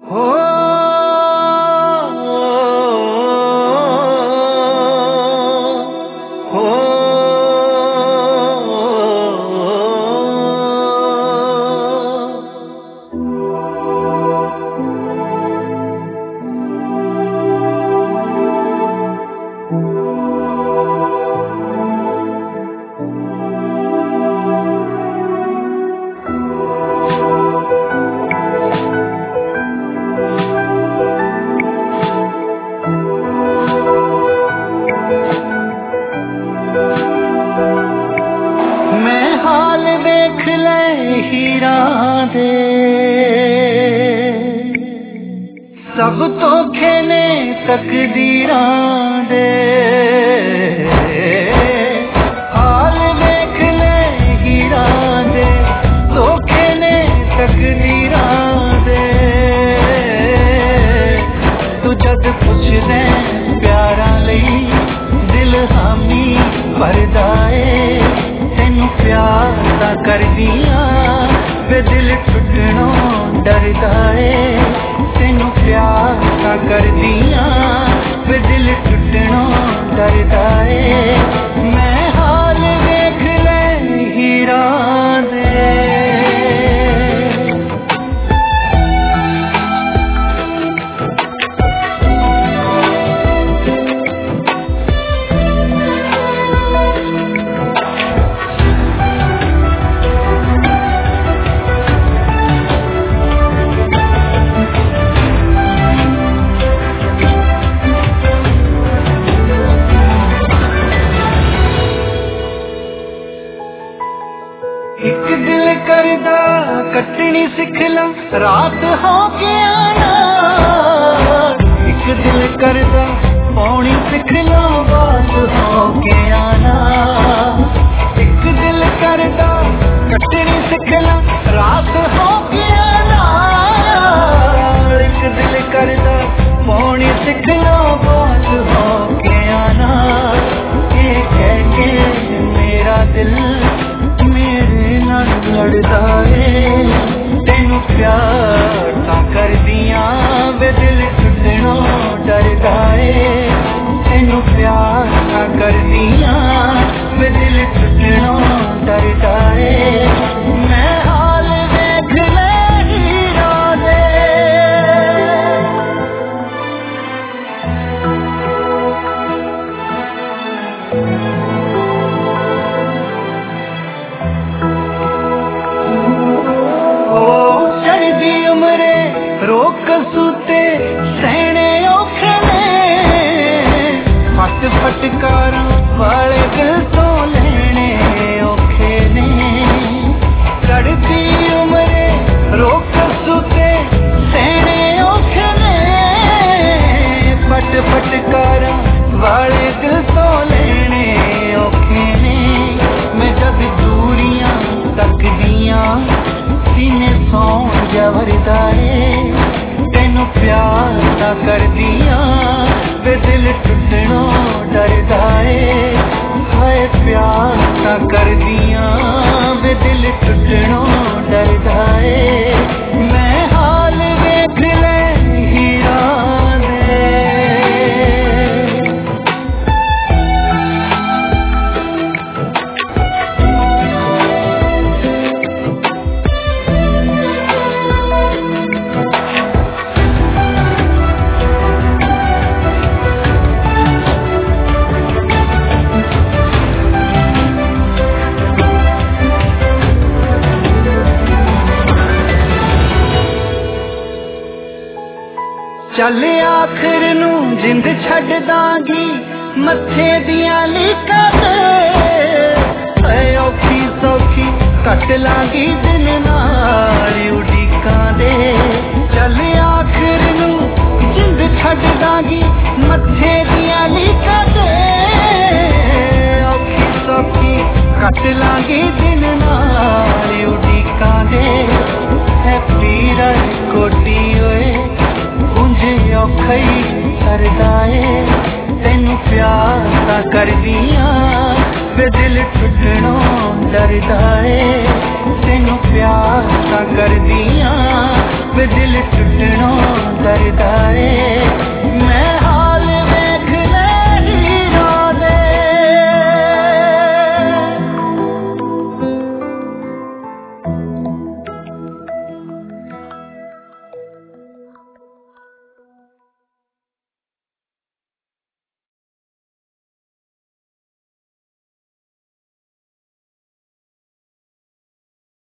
सब धोखे ने तकदीरां दे हाल देख ले हीरां दे धोखे ने तकदीरां दे तू जद पुछ दे प्यारा लई दिल हामी भरदा ए तेनू प्यार दा करदियां वे दिल टुटणों डरदा ए तेनू प्यार दा करदियां वे दिल टुटणों डरदा ए मैं हाल देख ले हीरां दे कटनी सिखला रात हो के आना एक दिल करदा पौनी सिखला बात हो के आना एक दिल करदा कटनी सिखला रात हो के आना एक दिल करदा पौनी सिखला बात हो के आना ये कह के मेरा दिल मेरे नाल लड़दा ए तेनू प्यार ता करदियां वे दिल टुटणों डरदा ए तेनू प्यार ता करदियां वे दिल टुटणों डरदा ए मैं हाल देख ले हीरां दे रोक सूते सहने औखे ने फट फटकारा वाले दिल तो लेने औखे ने चढ़ती उम्रे रोक सूते सहने औखे ने फट फटकारा वाले दिल तो लेने औखे ने मैं जब दूरियां तकदियां सीने सौ जवरदा तेनू प्यार ता करदियां वे दिल टुटणों डरदा ए हाय प्यार ता करदियां वे दिल टुटणों डरदा ए मैं हाल देख ले हीरां दे चल आखिर नू जिंद छड़ दांगी मथे दियां लीकां ते औखी सौखी कट लांगी दिन नाल उड़ीकां दे चल आखिर नू जिंद छड़ दांगी मथे दियां लीकां ते औखी सौखी कट लांगी दिन नाल उड़ीकां दे है पीरा कोटी ओए औखई करदा ए तेनू प्यार ता करदियां वे दिल टुटणों डरदा ए तेनू प्यार ता करदियां वे दिल टुटणों करदा ए